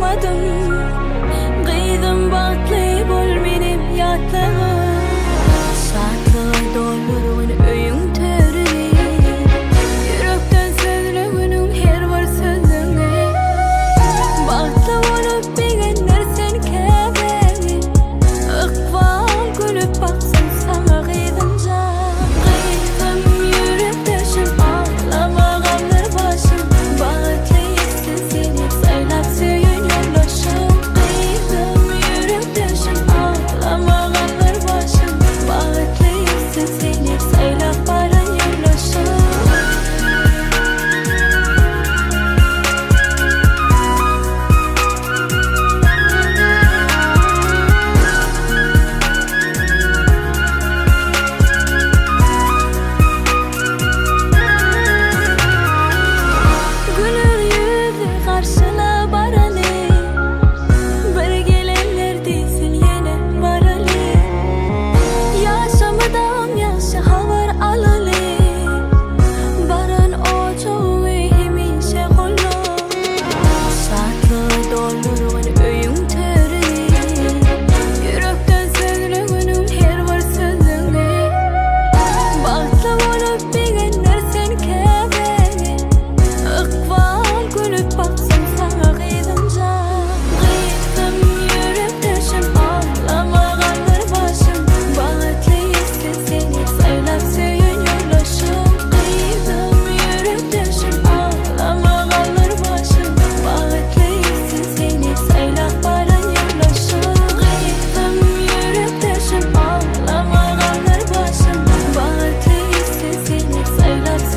ağladım. Kıydım baktlı bol benim yatlığım. Şartlı doldurun öyün törü. Yürekten sözlüğünün her var sözüne. Baktlı olup bigenler sen kebeni. Ikbal gülüp baksın sana kıydınca. Kıydım yürekteşim ağlamağanlar başım. Bağıtlıyız seni saylap söyün yollaşım. Kıydım yürekteşim ağlamağanlar başım. Bağıtlıyız seni saylap baran yollaşım. Gülür yüzü karşıla baralı. Bir gelenler değilsin yine varalı. Yaşamadan yaşı havar alalı. Baran o çoğu hemin şekolu. Şartlı doldurun öyün törü. Yürekten sözlüğünün her var sözüne. Baktlı olup bigenler sen kebeni. Ikbal gülüp baksın sana kıydınca. Kıydım yürekteşim ağlamağanlar başım. Bağıtlıyız seni saylap söyün yollaşım. Kıydım yürekteşim ağlamağanlar başım. Bağıtlıyız seni saylap baran yollaşım. Kıydım yürekteşim ağlamağanlar başım. Bağıtlıyız seni saylap